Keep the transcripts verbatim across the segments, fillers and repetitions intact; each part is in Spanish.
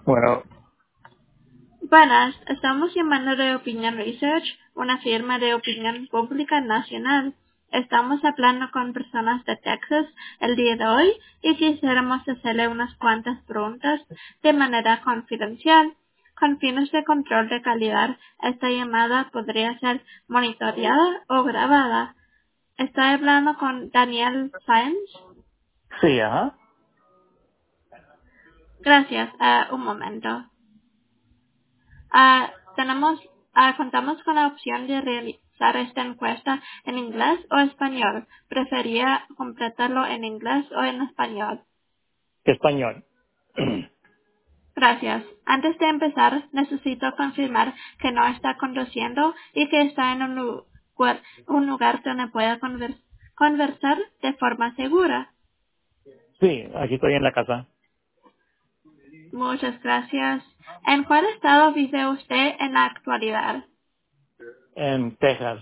Bueno, Buenas, estamos llamando de Opinion Research, una firma de opinión pública nacional. Estamos hablando con personas de Texas el día de hoy y quisiéramos hacerle unas cuantas preguntas de manera confidencial. Con fines de control de calidad, esta llamada podría ser monitoreada o grabada. Estoy hablando con Daniel Sáenz. sí, ajá. Gracias. Ah, un momento. Ah, tenemos, ah, contamos con la opción de realizar esta encuesta en inglés o español. ¿Prefería completarlo en inglés o en español? Español. Gracias. Antes de empezar, necesito confirmar que no está conduciendo y que está en un lugar, un lugar donde pueda conver- conversar de forma segura. Sí, aquí estoy en la casa, Muchas gracias. ¿En cuál estado vive usted en la actualidad? en Texas,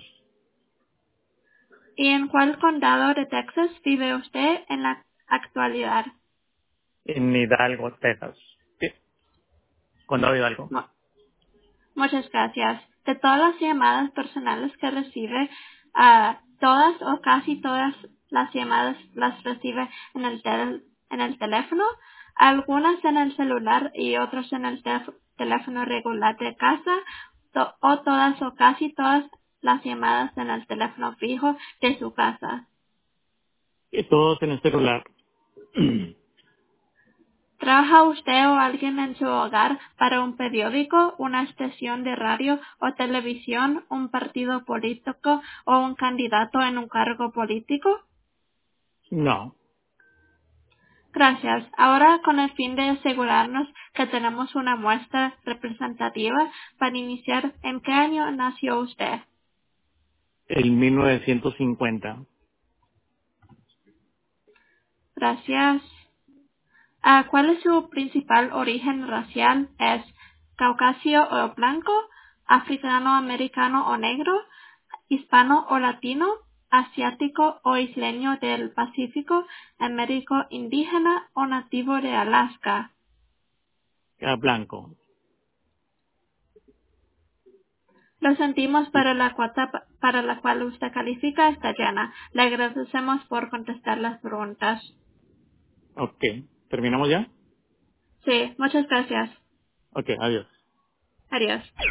¿Y en cuál condado de Texas vive usted en la actualidad? en Hidalgo, Texas. Sí, Condado Hidalgo. Mu- Muchas gracias. De todas las llamadas personales que recibe, ah, todas o casi todas las llamadas las recibe en el, tel- en el teléfono, algunas en el celular y otras en el telef- teléfono regular de casa, to- o todas o casi todas las llamadas en el teléfono fijo de su casa. Y todos en el celular. ¿Trabaja usted o alguien en su hogar para un periódico, una estación de radio o televisión, un partido político o un candidato en un cargo político? No, Gracias. Ahora, con el fin de asegurarnos que tenemos una muestra representativa, para iniciar, ¿en qué año nació usted? el mil novecientos cincuenta. Gracias. Ah, ¿cuál es su principal origen racial? ¿Es caucasio o blanco, africano, americano o negro, hispano o latino, asiático o isleño del Pacífico, américo indígena o nativo de Alaska? Ah, blanco. Lo sentimos, Sí. pero la cuota pa- para la cual usted califica está llena. Le agradecemos por contestar las preguntas. Ok, ¿terminamos ya? Sí, muchas gracias. Ok, adiós. Adiós.